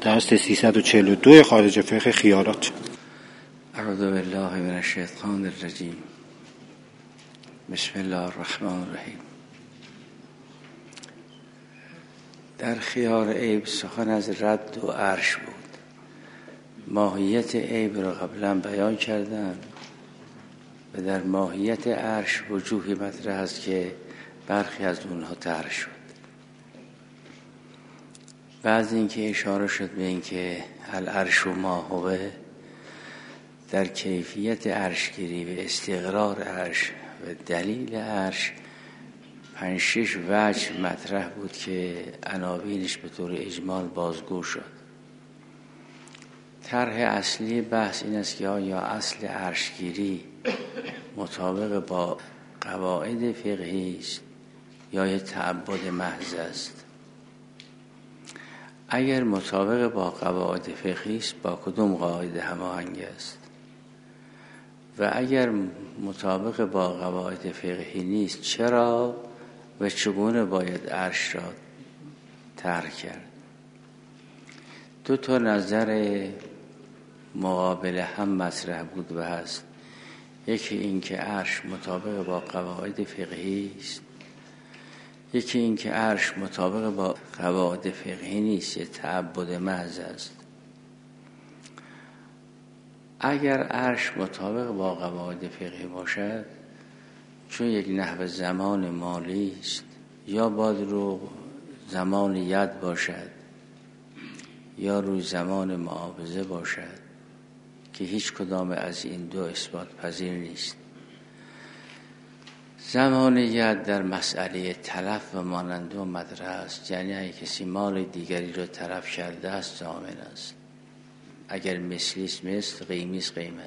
درس 342 خارج فقه خیارات. اعوذ بالله من الشیطان الرجیم. بسم الله الرحمن الرحیم. در خیار عیب سخن از رد و عرش بود. ماهیت عیب را قبلا بیان کردم و در ماهیت عرش وجوهی مطرح است که برخی از اونها طرح شد. بعد اینکه اشاره شد به اینکه العرش و ما هو، در کیفیت عرشگیری و استقرار عرش و دلیل عرش 5-6 وجه مطرح بود که عناوینش به طور اجمال بازگو شد. طرح اصلی بحث این است که آیا اصل عرشگیری مطابق با قواعد فقهی است یا یک تعبد محض است؟ اگر مطابق با قواعد فقهی است با کدام قاعده هماهنگ است؟ و اگر مطابق با قواعد فقهی نیست چرا و چگونه باید عرش را طرح کرد؟ 2 نظر مقابل هم مطرح بود و هست. یکی این که عرش مطابق با قواعد فقهی است، یکی این که عرش مطابق با قواعد فقهی نیست، یه تعبد محض است. اگر عرش مطابق با قواعد فقهی باشد، چون یک نحو زمان مالی است، یا باید رو زمان ید باشد یا روی زمان معاوضه باشد که هیچ کدام از این 2 اثبات پذیر نیست. زمان ید در مسئله تلف و مانند و مطرح است، یعنی اگر کسی مال دیگری را تلف کرده است ضامن است. اگر مثلی است مثل، قیمی است قیمه.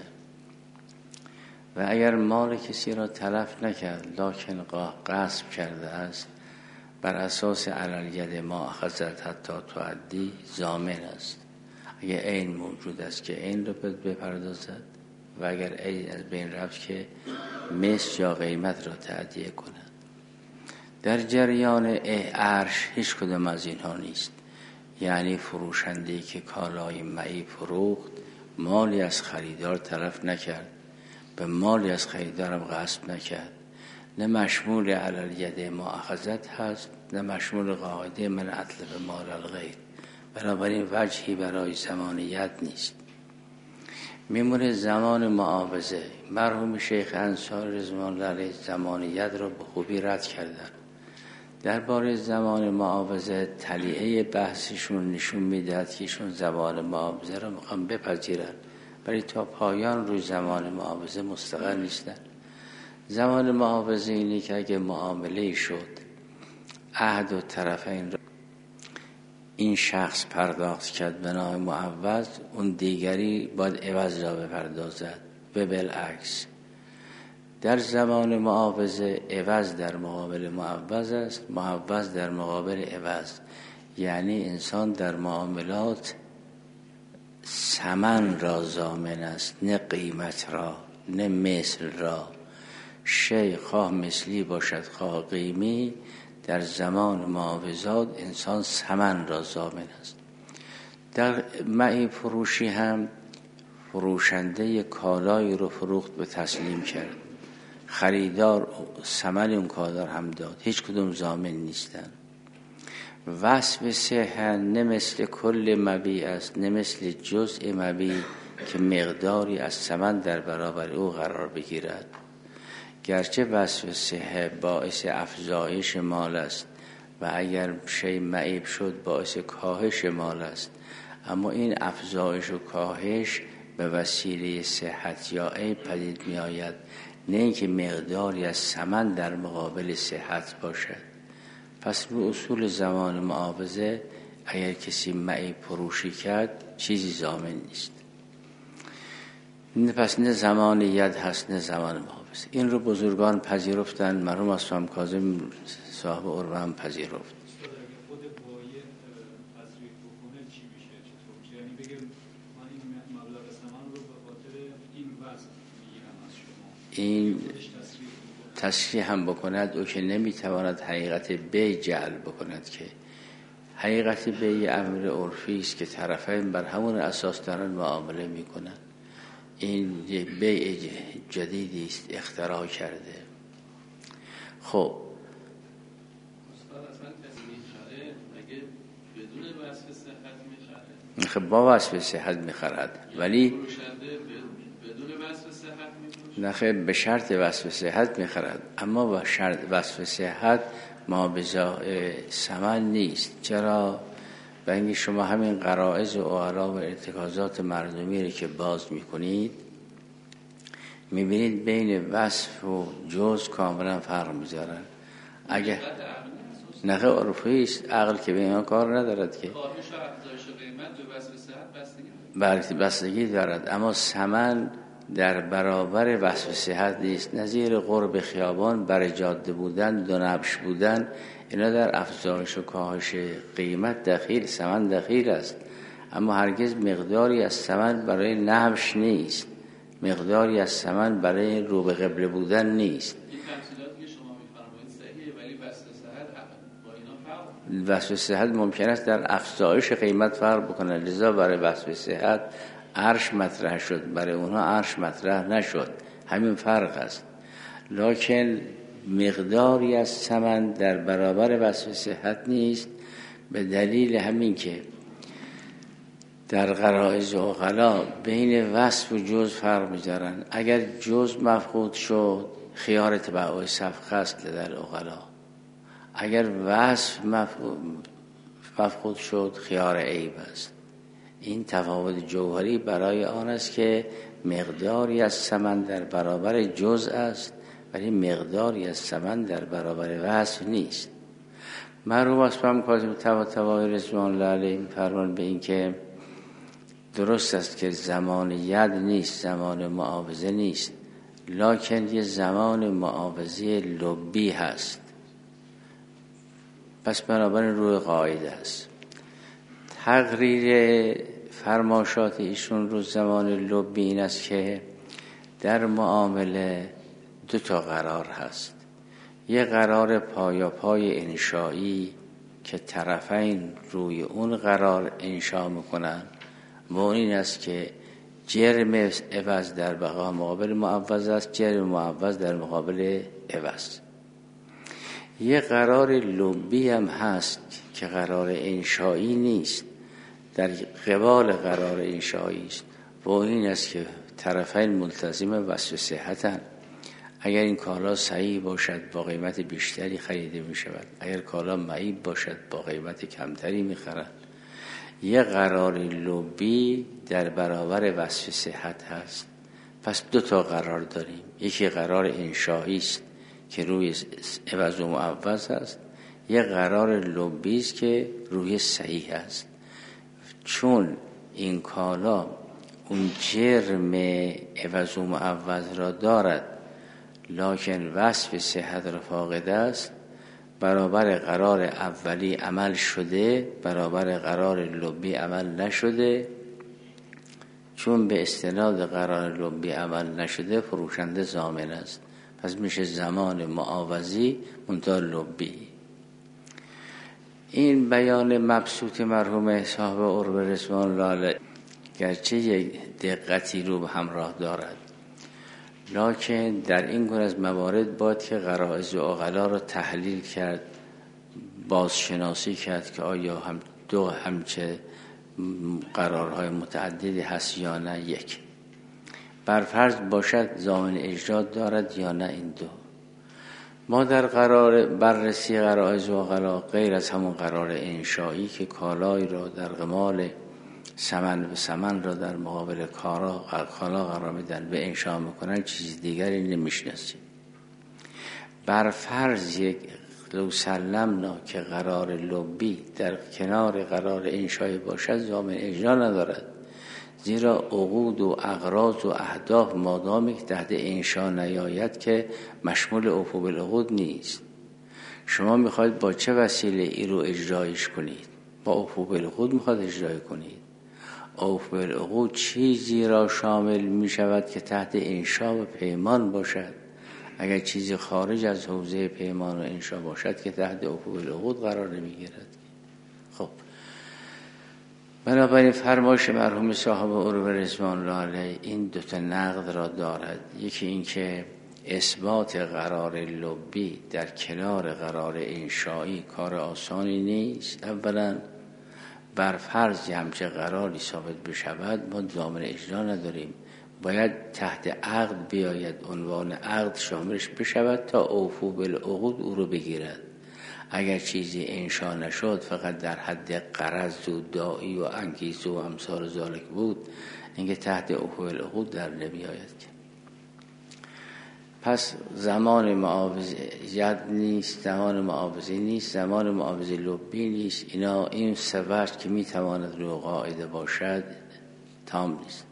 و اگر مال کسی را تلف نکرد لکن غصب کرده است، بر اساس علل ید ما اخذت حتی تعدی ضامن است. اگر عین موجود است که عین را بپردازد و اگر عین از بین رفت که مثل یا قیمت را تأدیه کند. در جریان عرش هیچ کدام از اینها نیست. یعنی فروشنده‌ای که کالای معیب فروخت مالی از خریدار تلف نکرد، به مالی از خریدارم غصب نکرد، نه مشمول علل ید ما اخذت هست، نه مشمول قاعده من اطلب مال الغیر. بنابراین وجهی برای زمان ید نیست. میمونه زمان معاوضه. مرحوم شیخ انصاری رضوان الله علیه زمان ید را به خوبی رد کردن. درباره زمان معاوضه تلیعه بحثشون نشون میدهد که ایشون زمان معاوضه را میخوان بپذیرن، ولی تا پایان روی زمان معاوضه مستقر نیستن. زمان معاوضه اینه که اگه معامله شد عهد و طرفین را این شخص پرداخت کرد به نام معوض، اون دیگری باید عوض را بپردازد و بالعکس. در زمان معاوضه عوض در مقابل معوض است، معوض در مقابل عوض. یعنی انسان در معاملات ثمن را ضامن است، نه قیمت را، نه مثل را. شیء خواه مثلی باشد خواه قیمی، در زمان معاوضات انسان ثمن را ضامن است. در معیب فروشی هم فروشنده کالایی رو فروخت به تسلیم کرد، خریدار ثمن اون کالا هم داد، هیچ کدوم ضامن نیستن. وصف صحه نه مثل کل مبیع است، نه مثل جزء مبیع که مقداری از ثمن در برابر او قرار بگیرد. گرچه وصف صحه باعث افزایش مال است و اگر شیء معیب شد باعث کاهش مال است، اما این افزایش و کاهش به وسیله صحت یا عیب پدید می آید، نه اینکه مقداری از ثمن در مقابل صحت باشد. پس رو اصول زمان معاوضه اگر کسی معیب فروشی کرد چیزی ضامن نیست. پس نه زمان ید هست نه زمان معاوضه. این رو بزرگان پذیرفتن. مرحوم اسلام کاظم صاحب عروه هم پذیرفت. این تصریح هم بکند او که نمیتواند حقیقت بی جعل بکند، که حقیقتی بیع امر عرفی است که طرفین بر همون اساس دارن معامله میکنن. این بیع جدیدی است اختراع کرده. خب خب با وصف صحت میخرد، ولی نخیر به شرط وصف صحت میخرد، اما با شرط وصف صحت ما بجای ثمن نیست. چرا؟ برای اینکه شما همین غرائز و اعلا و ارتکازات مردمی رو که باز میکنید میبینید بین وصف و جز کاملا فرق میذارن. اگه نخیر عرفی است، عقل که به اینا کار ندارد که بستگی دارد، اما ثمن در برابر وصف صحت نیست. نظیر قرب خیابان، بر جاده بودن، دو نبش بودن، اینا در افزایش و کاهش قیمت دخیل، ثمن دخیل است، اما هرگز مقداری از ثمن برای نبش نیست، مقداری از ثمن برای رو به قبله بودن نیست. این تفصیلاتی که شما می‌فرمایید صحیحه، ولی وصف صحت با اینا فرق. وصف صحت ممکن است در افزایش قیمت فرق بکنه، لذا برای وصف صحت عرش مطرح شد، برای اونها عرش مطرح نشد، همین فرق است. لکن مقداری از ثمن در برابر وصف صحت نیست، به دلیل همین که در غرائز و عقلا بین وصف و جز فرق می‌ذارن. اگر جز مفقود شد خیار تبع صفقه است در عقلا، اگر وصف مفقود شد خیار عیب است. این تفاوت جوهری برای آن است که مقداری از ثمن در برابر جز است، ولی مقداری از ثمن در برابر وصف نیست. مرحوم اسپم کاظم طباطبایی رضوان الله علیه فرمان به این که درست است که زمان ید نیست، زمان معاوضه نیست، لکن یه زمان معاوضه لبی هست. پس بنابراین روی قاعده است. تقریر فرماشات ایشون رو زمان لبی این است که در معامله دو تا قرار هست. یه قرار پایاپای انشایی که طرفین روی اون قرار انشا میکنن و این است که جرم عوض در مقابل معوض است، جرم معوض در مقابل عوض. یه قرار لبی هم هست که قرار انشایی نیست، در قبال قرار انشایی است و این است که طرفین ملتزم وصف صحتن. اگر این کالا صحیح باشد با قیمت بیشتری خریده می شود، اگر کالا معیب باشد با قیمت کمتری می خرند. یه قرار لبی در برابر وصف صحت هست. پس دو تا قرار داریم، یکی قرار انشایی است که روی عوض و معوض است، یه قرار لبی است که روی صحیح است. چون این کالا اون جرم عوض و معوض را دارد لکن وصف صحت را فاقد است، برابر قرار اولی عمل شده، برابر قرار لبی عمل نشده. چون به استناد قرار لبی عمل نشده فروشنده ضامن است، پس میشه زمان معاوضی منتها لبی. این بیان مبسوط مرحوم صاحب عرب رضوان الله علیه گرچه یک دقتی رو به همراه دارد، لکن در این گونه از موارد باید که غرائز و عقلا را تحلیل کرد، بازشناسی کرد که آیا هم دو همچه قرارهای متعددی هست یا نه یک. برفرض باشد ضامن اجرا دارد یا نه این دو. ما در قرار بررسی غرائز و عقلا غیر از همون قرار انشایی که کالای را در قمال ثمن و ثمن را در مقابل کالا قرار میدن و انشا میکنن چیز دیگری نمیشناسیم. برفرض یک لو سلمنا که قرار لبی در کنار قرار انشایی باشد ضامن اجرا ندارد، زیرا عقود و اغراض و اهداف مادامی که تحت انشا نیاید که مشمول عفو بالعقود نیست. شما میخواید با چه وسیله ای رو اجرایش کنید؟ با عفو بالعقود میخواید اجرای کنید. عفو بالعقود چیزی را شامل میشود که تحت انشا و پیمان باشد. اگر چیزی خارج از حوزه پیمان و انشا باشد که تحت عفو بالعقود قرار نمیگیرد. خب بنابراین فرمایش مرحوم صاحب عروه رضوان الله علیه این دو تا نقد را دارد. یکی این که اثبات قرار لبی در کنار قرار انشایی کار آسانی نیست. اولا بر فرض همچه قراری ثابت بشود ما ضامن اجرا نداریم، باید تحت عقد بیاید، عنوان عقد شاملش بشود تا اوفو بالعقود او رو بگیرد. اگر چیزی انشا نشد فقط در حد قرض و داعی و انگیزه و امثال ذالک بود، اینکه تحت اوفو بالعقود در نمیآید. پس زمان معاوضیت نیست، زمان معاوضی نیست، زمان معاوضی لبی نیست. این سه وجه که میتواند روی قاعده باشد تام نیست.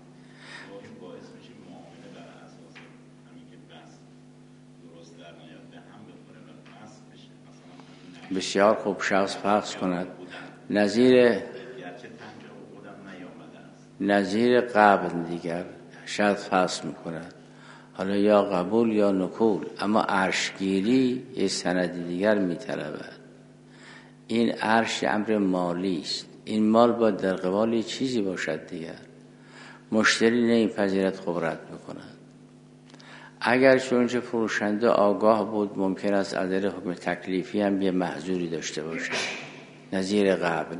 بسیار خوب شخص فحص کند نظیر قبل دیگر شخص فحص میکند، حالا یا قبول یا نکول، اما عرشگیری یه سند دیگر میطلبد. این عرش امر مالی است، این مال باید در قبال یه چیزی باشد دیگر. مشتری نمیپذیرد خب رد میکند. اگر چونچه فروشنده آگاه بود ممکن است از حکم تکلیفی هم یه محظوری داشته باشد نظیر قبل.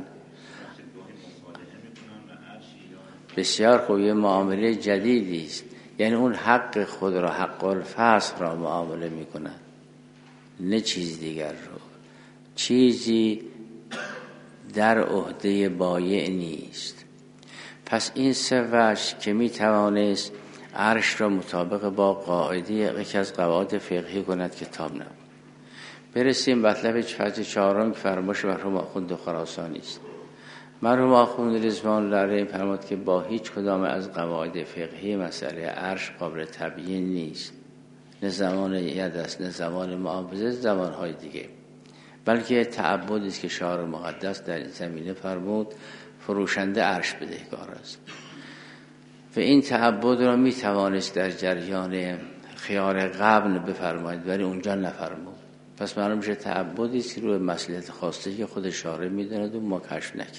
بسیار خوب، یه معامله جدیدی است، یعنی اون حق خود را، حق الفصل را معامله میکنند، نه چیز دیگر رو. چیزی در عهده بایع نیست. پس این سه وجه که میتوانست عرش را مطابق با قاعده یکی از قواعد فقهی کند که تام نبود. برسیم مطلب فصل چهارم که فرمایش مرحوم آخوند خراسانی است. مرحوم آخوند رضوان الله علیه فرمود که با هیچ کدام از قواعد فقهی مسئله عرش قابل تبیین نیست، نه زمان ید است، نه زمان معاوضه، زمانهای دیگه، بلکه تعبدی است که شعار مقدس در این زمینه فرمود فروشنده عرش بدهکار است. و این تعبد را می توانست در جریان خیار قبل بفرماید ولی اونجا نفرمود. پس معلوم میشه تعبدی است که روی مصلحت خاصه که خود شارع میداند و ما کشف نکرد.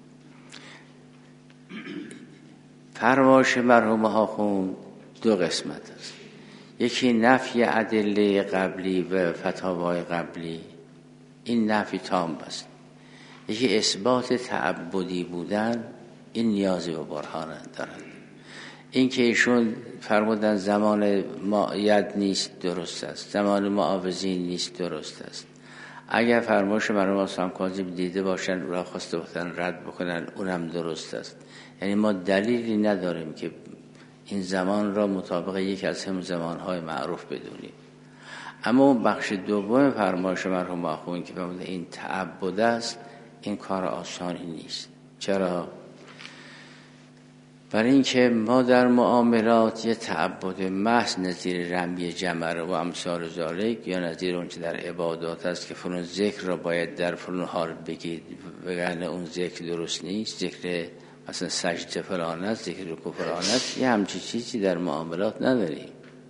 فرمایش مرحوم آخوند دو قسمت است. یکی نفی ادله قبلی و فتاوای قبلی، این نفی تام است. یکی اثبات تعبدی بودن، این نیازی به برهان دارد. این که ایشون فرمودن زمان ید نیست درست است، زمان معاوضی نیست درست است. اگر فرمایش مرحوم آسام کاظم دیده باشن را خواسته بودن رد بکنن، اونم درست است. یعنی ما دلیلی نداریم که این زمان را مطابق یک از هم زمانهای معروف بدونیم. اما اون بخش دوم فرمایش مرحوم آخوند که فرمود این تعبد است، این کار آسانی نیست. چرا؟ برای اینکه ما در معاملات یه تعبد محض نظیر رمی جمره و امثال ذالک، یا نظیر اون که در عبادات است که فلان ذکر را باید در فلان حال بگید وگرنه اون ذکر درست نیست، ذکر مثلا سجده فلان است، ذکر رکوع فلان است، یه همچی چیزی در معاملات نداریم.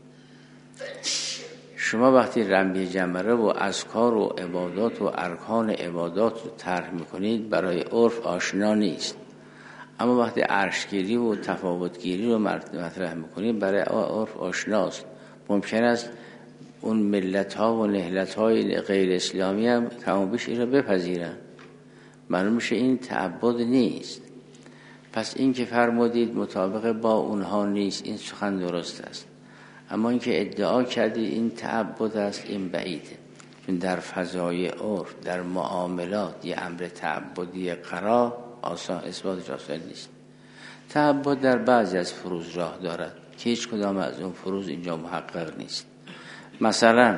شما وقتی رمی جمره و اذکار و عبادات و ارکان عبادات رو طرح میکنید برای عرف آشنا نیست، اما وقتی عرشگیری و تفاوتگیری رو مطرح میکنید برای عرف آشناست. ممکن است اون ملت ها و نهلت های غیر اسلامی هم تمام بیش این رو بپذیرن، معلوم میشه این تعبد نیست. پس این که فرمودید مطابق با اونها نیست، این سخن درست است. اما این که ادعا کردید این تعبد است، این بعیده. چون در فضای عرف، در معاملات یه امر تعبدی قرار آسان، اثباتش آسان نیست. تعبد در بعضی از فروض راه دارد که هیچ کدام از اون فروض اینجا محقق نیست. مثلا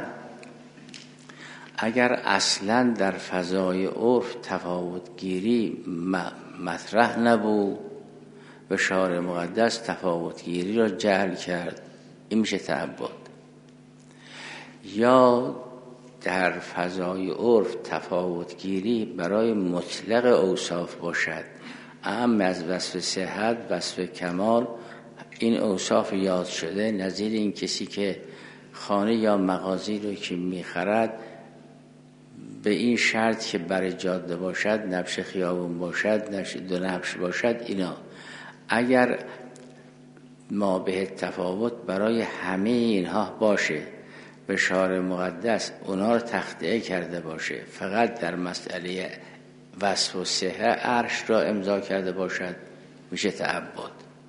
اگر اصلا در فضای عرف تفاوتگیری مطرح نبود و شارع مقدس تفاوتگیری را جعل کرد، این میشه تعبد. یا در فضای عرف تفاوتگیری برای مطلق اوصاف باشد، اما از وصف صحت، وصف کمال، این اوصاف یاد شده، نظیر این کسی که خانه یا مغازی رو که میخرد به این شرط که بر جاده باشد، نبش خیابون باشد، نبش دو نبش باشد، اینا اگر ما به تفاوت برای همه اینها باشه، به شارع مقدس اونا رو تخطئه کرده باشه، فقط در مسئله وصف و صحه عرش را امضا کرده باشد، میشه تعبد.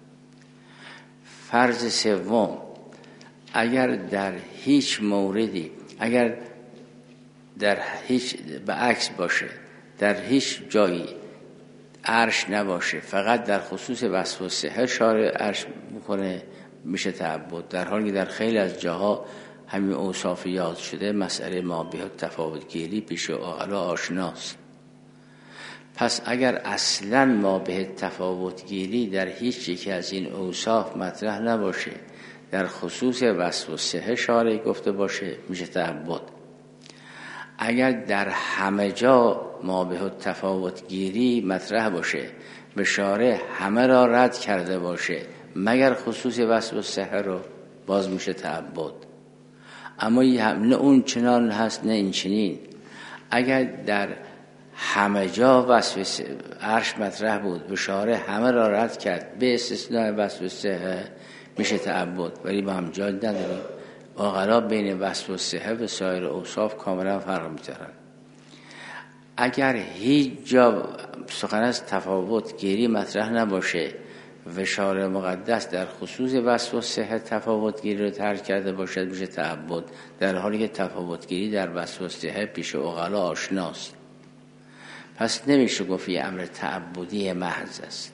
فرض سوم، اگر در هیچ موردی، اگر در هیچ به عکس باشه، در هیچ جایی عرش نباشه، فقط در خصوص وصف و صحه شارع عرش میکنه، میشه تعبد. در حالی که در خیلی از جاها همین اوصاف یاد شده، مسئله ما به تفاوت گیری پیش عقلا آشناست. پس اگر اصلا ما به تفاوت گیری در هیچ یکی از این اوصاف مطرح نباشه، در خصوص وصف و صحه شارع گفته باشه، میشه تعبد. اگر در همه جا ما به تفاوت گیری مطرح باشه، به شارع همه را رد کرده باشه مگر خصوص وصف و صحه رو، باز میشه تعبد. اما نه اون چنان هست نه این چنین. اگر در همه جا وصف عرش مطرح بود، به شارع همه را رد کرد به استثناء وصف و صحه، میشه تعبد. ولی با هم جای نداریم. عقلا بین وصف و صحه و سایر اوصاف کاملا فرق می‌ذارن. اگر هیچ جا سخن از تفاوت گیری مطرح نباشه و شارع مقدس در خصوص وصف و صحه تفاوت گیری رو ترک کرده باشد، میشه تعبد. در حالی که تفاوت گیری در وصف و صحه پیش عقلا آشناست. پس نمیشه گفت یه امر تعبدی محض است.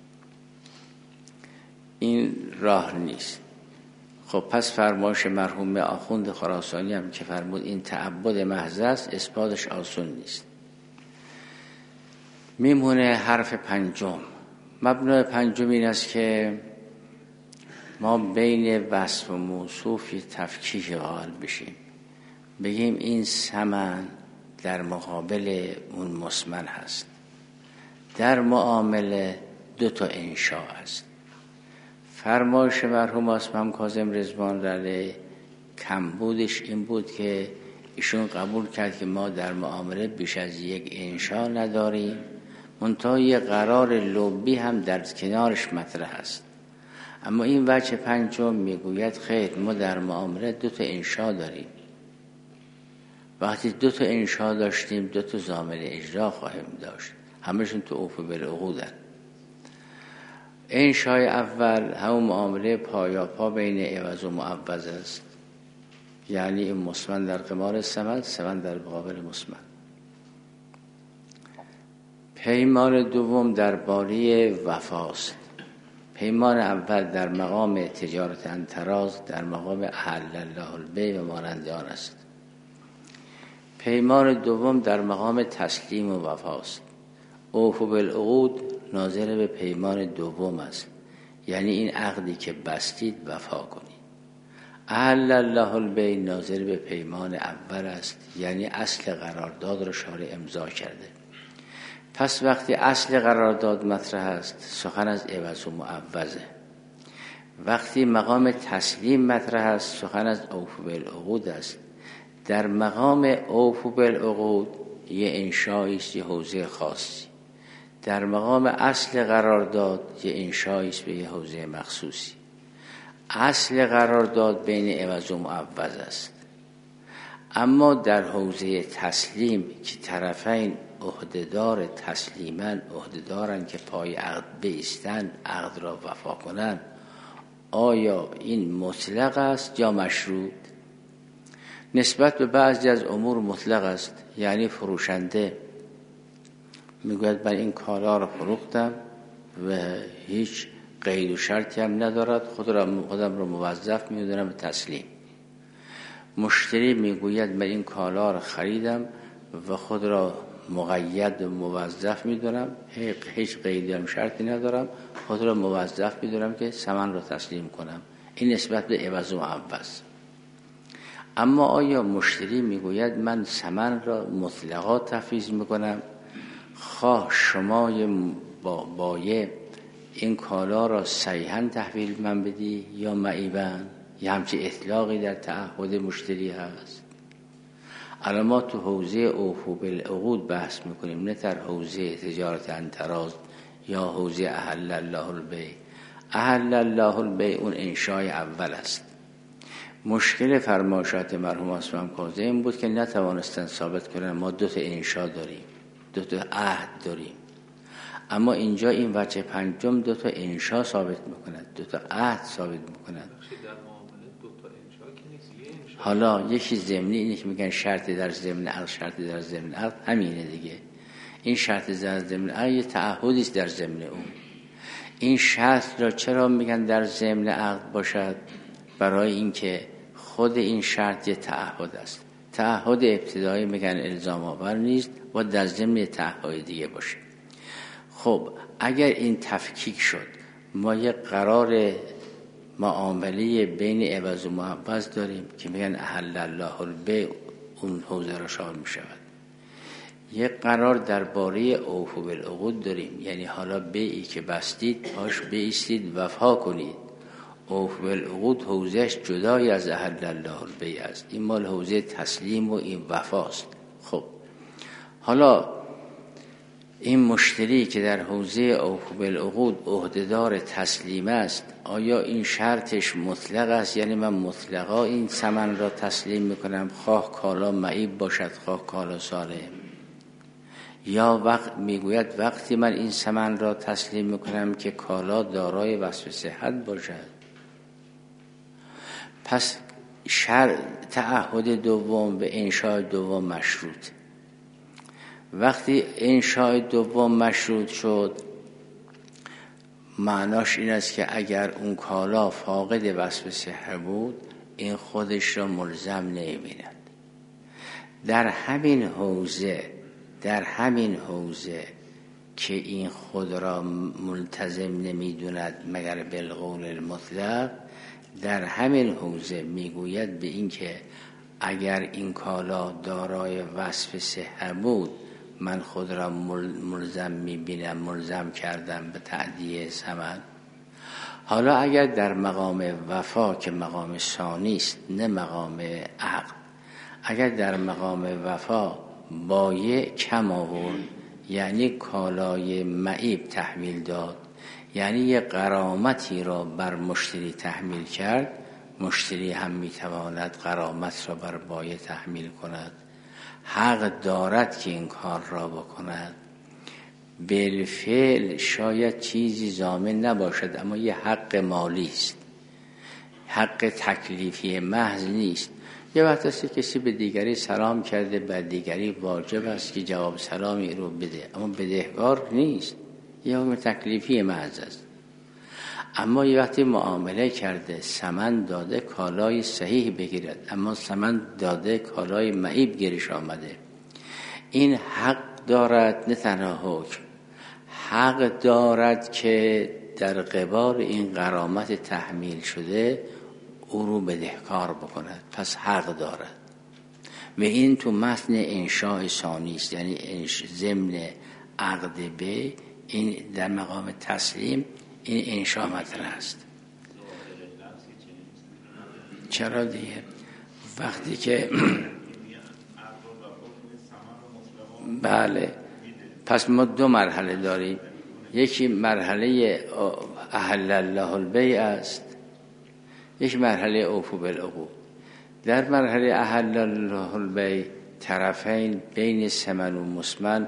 این راه نیست. خب پس فرمایش مرحوم آخوند خراسانی هم که فرمود این تعبد محض است، اثباتش آسان نیست. میمونه حرف پنجم. مبنای پنجم این است که ما بین وصف و موصوف تفکیک قائل بشیم، بگیم این سمن در مقابل اون مسمن هست. در معامله دو تا انشاء است. فرمایش مرحوم اسمم کاظم رضوان علیه کمبودش این بود که ایشون قبول کرد که ما در معامله بیش از یک انشاء نداریم، منتها یه قرار لبی هم در کنارش مطرح است. اما این وجه پنجم میگوید خیر، ما در معامله دو تا انشاء داریم. وقتی دو تا انشاء داشتیم، دو تا ضامن اجرا خواهیم داشت، همشون تو اوف بالعقودن. انشای اول همون معامله پایاپا بین عوض و معوض است، یعنی این مسمن در قمار ثمن، ثمن در مقابل مسمن. پیمان دوم درباره وفاست. پیمان اول در مقام تجارت انتراز، در مقام احل الله البیع و مانند آن است. پیمان دوم در مقام تسلیم و وفاست. اوفو بالعقود ناظر به پیمان دوم است، یعنی این عقدی که بستید وفا کنید. احل الله البیع ناظر به پیمان اول است، یعنی اصل قرارداد را شارع امضا کرده. پس وقتی اصل قرارداد مطرح است، سخن از عوض و معوضه. وقتی مقام تسلیم مطرح است، سخن از اوفو بالعقود است. در مقام اوفو بالعقود یه انشایی است، یه حوزه خاصی. در مقام اصل قرارداد یه انشایی است به یه حوزه مخصوصی. اصل قرارداد بین عوض و معوض است. اما در حوزه تسلیم که طرفین عهدهدار تسلیمن، عهدهدارن که پای عقد بایستن، عقد را وفا کنن، آیا این مطلق است یا مشروط؟ نسبت به بعضی از امور مطلق است، یعنی فروشنده میگوید من این کالا را فروختم و هیچ قید و شرطی هم ندارد، خودم را موظف میدونم به تسلیم. مشتری میگوید من این کالا را خریدم و خود را مقید و موظف میدونم، هیچ قیدی هم شرطی ندارم، خود را موظف میدونم که ثمن را تسلیم کنم. این نسبت به عوض و معوض. اما آیا مشتری میگوید من ثمن را مطلقا تفویض میکنم، خواه شما بایع این کالا را صحیحاً تحویل من بدی یا معیباً، یا همچه اطلاقی در تعهد مشتری هست؟ الان ما تو حوزه اوفو بالعقود بحث میکنیم، نه در حوزه تجارت انتراز یا حوزه احل الله البیع. احل الله البیع اون انشای اول است. مشکل فرمایشات مرحوم عثمان کاظمی این بود که نتوانستن ثابت کنن. ما 2 تا انشا داریم، 2 تا عهد داریم، اما اینجا این وجه پنجم 2 تا انشا ثابت میکند، 2 تا عهد ثابت میکند. حالا یکی ضمنی اینه که میگن شرط در ضمن عقد، شرط در ضمن عقد همینه دیگه. این شرط در ضمن عقد یه تعهدی است در ضمن اون. این شرط را چرا میگن در ضمن عقد باشد؟ برای اینکه خود این شرط یه تعهد است. تعهد ابتدایی میگن الزام آور نیست و در ضمن تعهد دیگه باشه. خب اگر این تفکیک شد، ما یه قرار معامله بین عوض و معوض داریم که میگن احل الله البیع، اون حوزه را شامل میشود. یه قرار درباره اوفو بالعقود داریم، یعنی حالا بیعی که بستید پاش بایستید وفا کنید. اوفو بالعقود حوزهش جدای از احل الله البیع است. این مال حوزه تسلیم و این وفاست. خب حالا این مشتری که در حوزه اوفو بالعقود عهدهدار تسلیم است، آیا این شرطش مطلق است؟ یعنی من مطلقا این ثمن را تسلیم میکنم، خواه کالا معیب باشد خواه کالا سالم؟ یا میگوید وقتی من این ثمن را تسلیم میکنم که کالا دارای وصف صحت باشد؟ پس تعهد دوم به انشاء دوم مشروط. وقتی انشاء دوم مشروط شد، معناش این است که اگر اون کالا فاقد وصف صحت بود، این خودش را ملزم نمی‌بیند. در همین حوزه که این خود را ملتزم نمی‌دوند مگر بالقول المطلق، در همین حوزه میگوید به این که اگر این کالا دارای وصف صحت بود، من خود را ملزم میبینم، ملزم کردم به تأدیه ثمن. حالا اگر در مقام وفا که مقام ثانی است نه مقام عقد، اگر در مقام وفا بایع کم آورد، یعنی کالای معیب تحویل داد، یعنی یه غرامتی را بر مشتری تحمیل کرد، مشتری هم میتواند غرامت را بر بایع تحمیل کند. حق دارد که این کار را بکند. بالفعل شاید چیزی ضامن نباشد، اما یه حق مالی است، حق تکلیفی محض نیست. یه وقت است کسی به دیگری سلام کرده، بر دیگری واجب است که جواب سلامی رو بده، اما بدهکار نیست، یه حکم تکلیفی محض است. اما یه وقتی معامله کرده، ثمن داده کالای صحیح بگیرد، اما ثمن داده کالای معیب گیرش آمده، این حق دارد، نه تنها حکم، حق دارد که در قبال این غرامت تحمیل شده او رو بدهکار بکند. پس حق دارد. و این تو متن انشاء ثانی است، یعنی ضمن عقد به این در مقام تسلیم این انشاء مطرح است. چرا دیگه؟ وقتی که بله، پس ما 2 مرحله داریم. یکی مرحله احل الله البیع است، یک مرحله اوفو بالعقود. در مرحله احل الله البیع طرفین بین ثمن و مسمن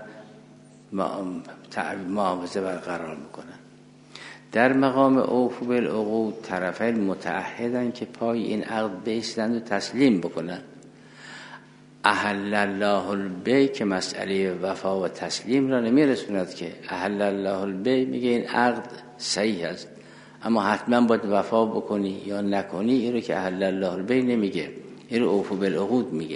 معاوضه برقرار میکنن. در مقام اوفو بالعقود طرفین متعهدن که پای این عقد بایستند و تسلیم بکنن. احل الله البیع که مسئله وفا و تسلیم را نمیرسوند، که احل الله البیع میگه این عقد صحیح است اما حتما باید وفا بکنی یا نکنی. این رو که احل الله البیع نمیگه، این رو اوفو بالعقود میگه.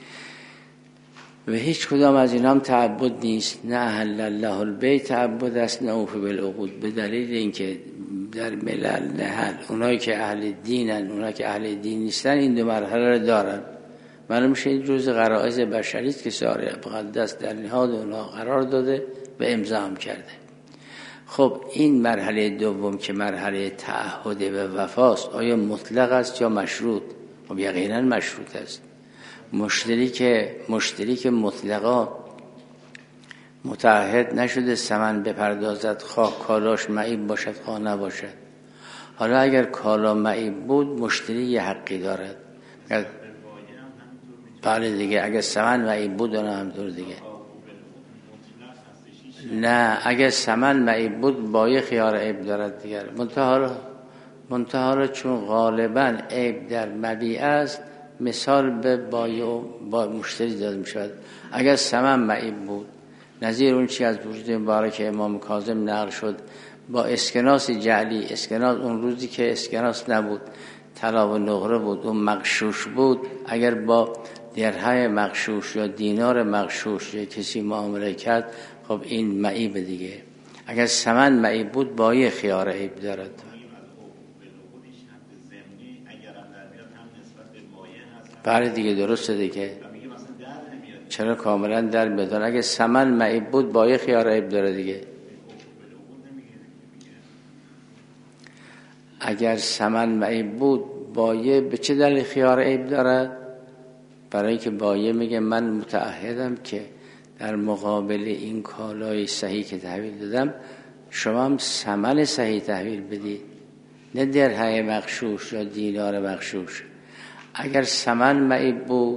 و هیچ کدام از اینا هم تعبد نیست، نه احل الله البیع تعبد است نه اوفو بالعقود، به دلیل اینکه در ملل نهل اونایی که اهل دینن اونایی که اهل دین نیستن این 2 مرحله رو دارن. معلوم میشه این جزء غرایز بشری است که شارع مقدس در نهاد اونها قرار داده و امضا هم کرده. خب این مرحله دوم که مرحله تعهد به وفاست، آیا مطلق است یا مشروط؟ خب یقینا مشروط است. مشتری که مطلقا متعهد نشده ثمن بپردازد، خواه کالاش معیب باشد خواه نباشد. حالا اگر کالا معیب بود مشتری یه حقی دارد. بله دیگه، اگر ثمن معیب بود اون همطور دیگه. نه، اگر ثمن معیب بود بایع خیار عیب دارد دیگر. منتها را چون غالبا عیب در مبیع است، مثال به بایع و با مشتری داده می شود. اگر ثمن معیب بود، نظیر اون چی از وجود مبارک امام کاظم نقل شد با اسکناس جعلی، اسکناس اون روزی که اسکناس نبود، طلا و نقره بود، اون مغشوش بود، اگر با درهم مغشوش یا دینار مغشوش یا کسی معامله کرد، خب این معیب دیگه. اگر ثمن معیب بود بایع خیار عیب دارد. بله دیگه، درسته دیگه. چرا کاملا در میاد. اگه ثمن معیب بود بایع خیار عیب داره دیگه. اگر ثمن معیب بود بایع به چه دلیل خیار عیب داره؟ برای اینکه بایع میگه من متعهدم که در مقابل این کالای صحیح که تحویل دادم شما هم ثمن صحیح تحویل بدید، نه درهم مغشوش یا دینار مغشوش. اگر ثمن معیب بود،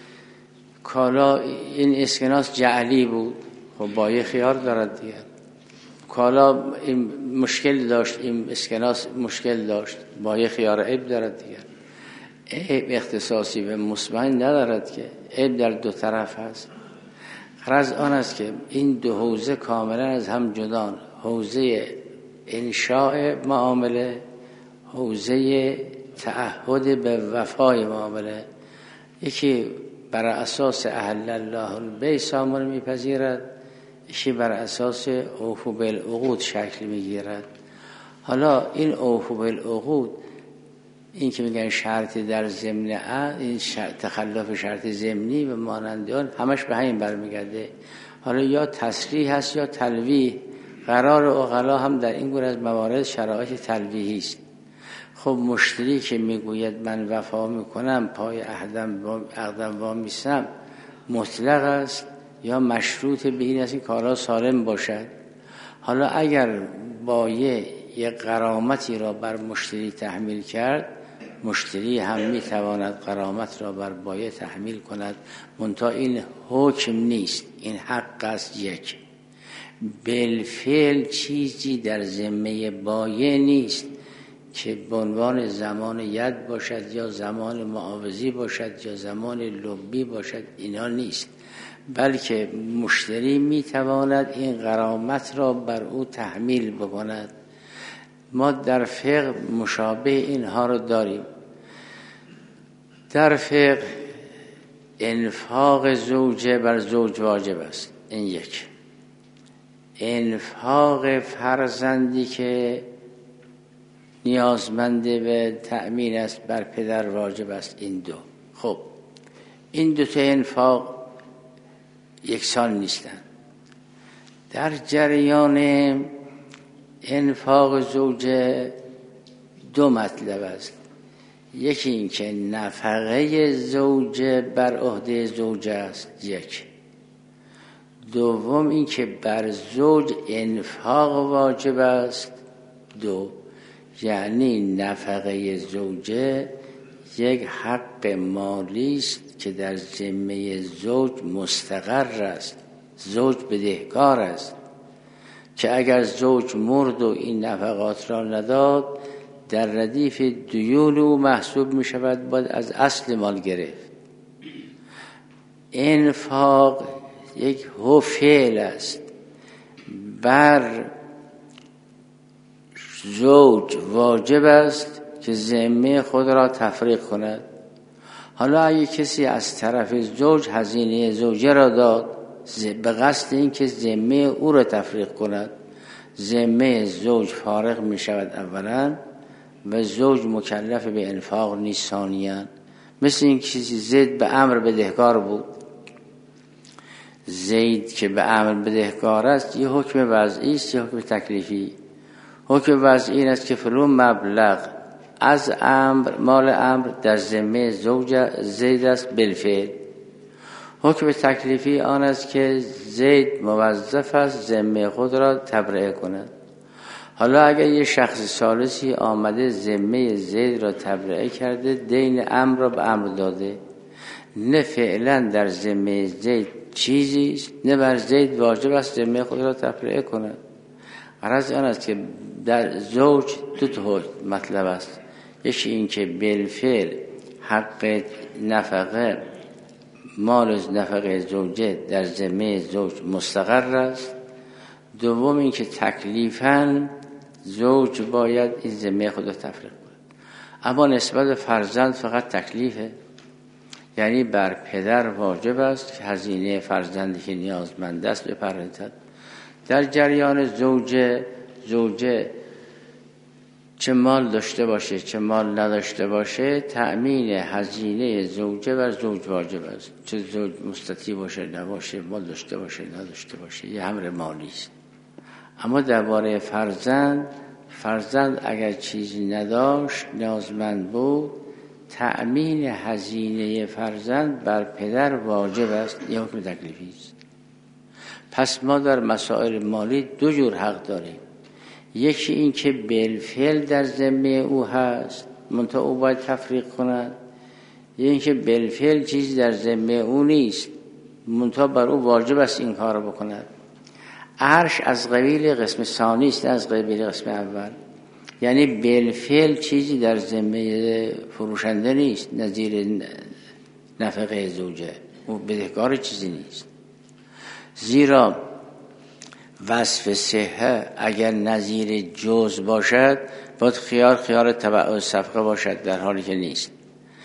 کالا این اسکناس جعلی بود، خب بایع خیار دارد دیگه. کالا این مشکل داشت، این اسکناس مشکل داشت، بایع خیار عیب دارد دیگه. عیب اختصاصی و مصمم ندارد که، عیب در دو طرف هست. غرض آن است که این دو حوزه کاملا از هم جدان، حوزه انشاء معامله، حوزه تعهد به وفای معامله. یکی بر اساس احل الله البیع سامان میپذیرد، یکی بر اساس اوفوا بالعقود شکل میگیرد. حالا این اوفوا بالعقود، این که میگن شرطی در ضمن این تخلف شرط ضمنی و مانند آن، همش به همین برمیگرده. حالا یا تصریح هست یا تلویح. قرار عقلا هم در این گونه از موارد شرایط تلویحی است. خب مشتری که میگوید من وفا میکنم، پای عقدم وامیستم، مطلق است یا مشروط به این است که کارا سالم باشد. حالا اگر بایع یک غرامتی را بر مشتری تحمیل کرد، مشتری هم میتواند غرامت را بر بایع تحمیل کند، منتها این حکم نیست، این حق است. یک بالفعل چیزی در ذمه بایع نیست که به عنوان زمان ید باشد یا زمان معاوضی باشد یا زمان لبی باشد، اینا نیست، بلکه مشتری میتواند این غرامت را بر او تحمیل بکند. ما در فقه مشابه اینها رو داریم. در فقه انفاق زوجه بر زوج واجب است، این یک. انفاق فرزندی که نیازمند به تأمین است بر پدر واجب است، این دو. خب این دو تا انفاق یکسان نیستند. در جریان انفاق زوجه دو مطلب است. یکی این که نفقه زوجه بر عهده زوجه است، یک. دوم این که بر زوج انفاق واجب است، دو. یعنی نفقه زوجه یک حق مالی است که در ذمه زوج مستقر است، زوج بدهکار است، که اگر زوج مرد و این نفقات را نداد در ردیف دیون او محسوب می شود، باید از اصل مال گرفت. انفاق یک فعل است، بر زوج واجب است که ذمه خود را تفریق کند. حالا اگه کسی از طرف زوج هزینه زوجه را داد به قصد این که ذمه او را تفریق کند، ذمه زوج فارغ می شود اولا، و زوج مکلف به انفاق نیست ثانیاً. مثل این کسی زید به امر بدهکار بود، زید که به امر بدهکار است، یه حکم وضعی است یه حکم تکلیفی. حکم وضعی این است که فلان مبلغ از امر، مال امر در ذمه زوج زید است بالفعل، حکم تکلیفی آن است که زید موظف است ذمه خود را تبرئه کند. حالا اگر یه شخص ثالثی آمده ذمه زید را تبرئه کرده، دین امر را به امر داده، نه فعلا در ذمه زید چیزی است، نه بر زید واجب است ذمه خود را تبرئه کند. غرض آن است که در زوج دو تا مطلب است. یکی این که بالفعل حق نفقه، مال نفقه زوجه در ذمه زوج مستقر است. دوم این که تکلیفاً زوج باید این ذمه خود را تفریق کند. اما نسبت به فرزند فقط تکلیفه، یعنی بر پدر واجب است که هزینه فرزندی که نیازمند است بپردازد. در جریان زوجه چه مال داشته باشه چه مال نداشته باشه، تأمین هزینه زوجه بر زوج واجب است. چه زوج مستطیع باشه نباشه، مال داشته باشه نداشته باشه، یه امر مالی است. اما درباره فرزند اگر چیزی نداشت، نیازمند بود، تأمین هزینه فرزند بر پدر واجب است. یه حکم تکلیفی است. پس ما در مسائل مالی دو جور حق داریم. یکی این که بالفعل در ذمه او هست، منتها او باید تفریق کند. یکی این که بالفعل چیزی در ذمه او نیست، منتها بر او واجب است این کار رو بکند. عرش از قبیل قسم ثانی است، از قبیل قسم اول. یعنی بالفعل چیزی در ذمه فروشنده نیست، نظیر نفقه زوجه، او بدهکار چیزی نیست. زیرا وصف صحه اگر نظیر جز باشد باید خیار تبع صفقه باشد، در حالی که نیست.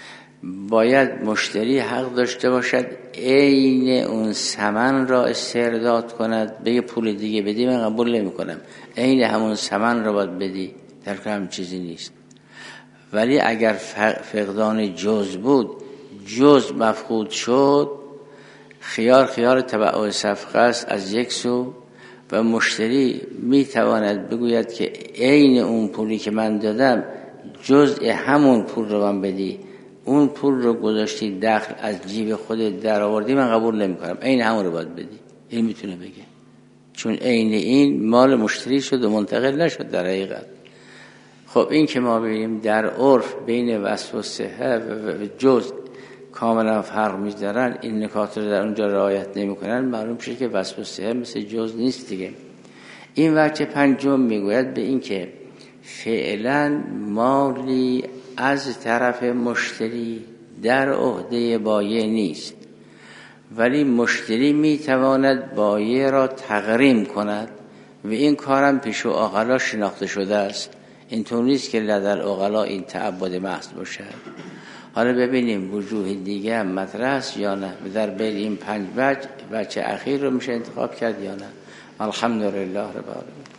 باید مشتری حق داشته باشد عین اون ثمن را استرداد کند، بگه پول دیگه بدی من قبول نمی کنم، عین همون ثمن را باید بدی، در که هم چیزی نیست. ولی اگر فقدان جز بود، جز مفقود شد، خیار تبع صفقه است از یک سو، و مشتری می تواند بگوید که عین اون پولی که من دادم جزء همون پول رو من بدی، اون پول رو گذاشتی دخل از جیب خودت در آوردی، من قبول نمی کنم، عین همون رو باید بدی. این میتونه بگه، چون عین این مال مشتری شد و منتقل نشد در حقیقت. خب این که ما ببینیم در عرف بین وصف و صحه و جز کاملا فرق می‌دارن، این نکات رو در اونجا رعایت نمی‌کنن، معلوم شده که وصف و صحه مثل جز نیست دیگه. این وجه پنجم میگوید به این که فعلا مالی از طرف مشتری در عهده بایع نیست، ولی مشتری میتواند بایع را تغریم کند و این کارم پیش عقلا شناخته شده است. اینطور نیست که لدر عقلا این تعبد محض باشد. حالا ببینیم وجوه دیگه هم مطرح است یا نه. در بین این 5 وجه اخیر رو میشه انتخاب کرد یا نه. الحمدلله رب العالمین.